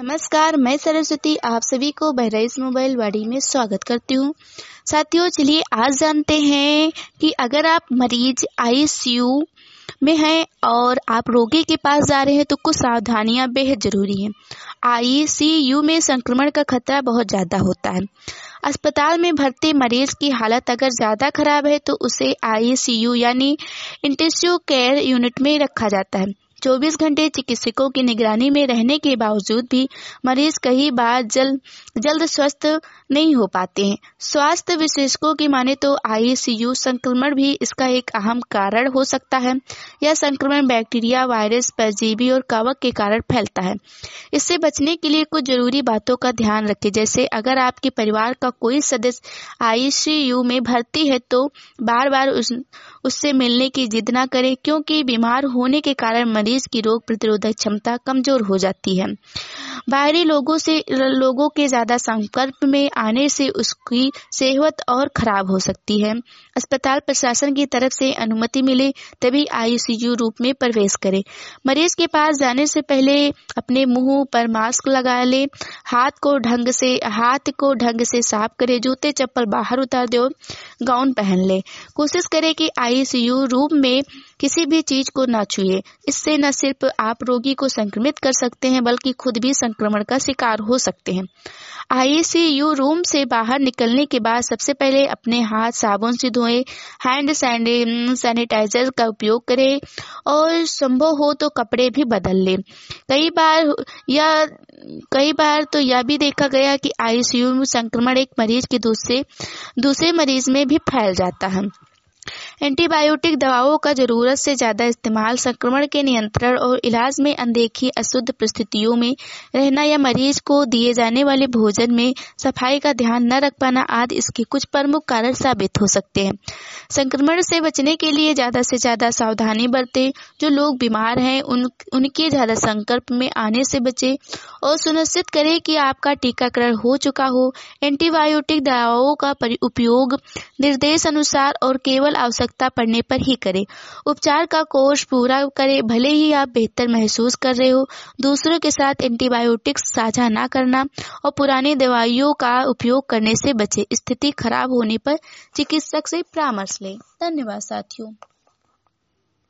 नमस्कार, मैं सरस्वती आप सभी को बहराइच मोबाइल वाड़ी में स्वागत करती हूँ। साथियों, चलिए आज जानते हैं कि अगर आप मरीज आईसीयू में हैं और आप रोगी के पास जा रहे हैं तो कुछ सावधानियां बेहद जरूरी हैं। आईसीयू में संक्रमण का खतरा बहुत ज़्यादा होता है। अस्पताल में भर्ती मरीज की हालत अगर ज़्यादा खराब है तो उसे आईसीयू यानी इंटेंसिव केयर यूनिट में रखा जाता है। 24 घंटे चिकित्सकों की निगरानी में रहने के बावजूद भी मरीज कई बार जल्द स्वस्थ नहीं हो पाते हैं। स्वास्थ्य विशेषज्ञों की माने तो आईसीयू संक्रमण भी इसका एक अहम कारण हो सकता है। यह संक्रमण बैक्टीरिया, वायरस, परजीवी और कवक के कारण फैलता है। इससे बचने के लिए कुछ जरूरी बातों का ध्यान रखें, जैसे अगर आपके परिवार का कोई सदस्य आईसीयू में भर्ती है तो बार बार उससे मिलने की जिद न करें, क्योंकि बीमार होने के कारण मरीज की रोग प्रतिरोधक क्षमता कमजोर हो जाती है। बाहरी लोगों के ज्यादा संपर्क में आने से उसकी सेहत और खराब हो सकती है। अस्पताल प्रशासन की तरफ से अनुमति मिले तभी आईसीयू रूम में प्रवेश करें। मरीज के पास जाने से पहले अपने मुंह पर मास्क लगा ले, हाथ को ढंग से साफ करें, जूते चप्पल बाहर उतार दो, गाउन पहन ले। कोशिश करें कि आईसीयू रूम में किसी भी चीज को न छुए। इससे न सिर्फ आप रोगी को संक्रमित कर सकते हैं बल्कि खुद भी संक्रमण का शिकार हो सकते हैं। आईसीयू रूम से बाहर निकलने के बाद सबसे पहले अपने हाथ साबुन से धोएं, हैंड सैनिटाइजर का उपयोग करें और संभव हो तो कपड़े भी बदल लें। कई बार तो यह भी देखा गया कि आईसीयू में संक्रमण एक मरीज के दूसरे मरीज में भी फैल जाता है। एंटीबायोटिक दवाओं का जरूरत से ज्यादा इस्तेमाल, संक्रमण के नियंत्रण और इलाज में अनदेखी, अशुद्ध परिस्थितियों में रहना या मरीज को दिए जाने वाले भोजन में सफाई का ध्यान न रख पाना आदि इसके कुछ प्रमुख कारण साबित हो सकते हैं। संक्रमण से बचने के लिए ज्यादा से ज्यादा सावधानी बरतें। जो लोग बीमार हैं उनके ज्यादा संपर्क में आने से बचें और सुनिश्चित करें कि आपका टीकाकरण हो चुका हो। एंटीबायोटिक दवाओं का उपयोग निर्देश अनुसार और केवल आवश्यकता पड़ने पर ही करें। उपचार का कोर्स पूरा करें। भले ही आप बेहतर महसूस कर रहे हो, दूसरों के साथ एंटीबायोटिक्स साझा ना करना और पुरानी दवाइयों का उपयोग करने से बचें। स्थिति खराब होने पर चिकित्सक से परामर्श लें। धन्यवाद साथियों।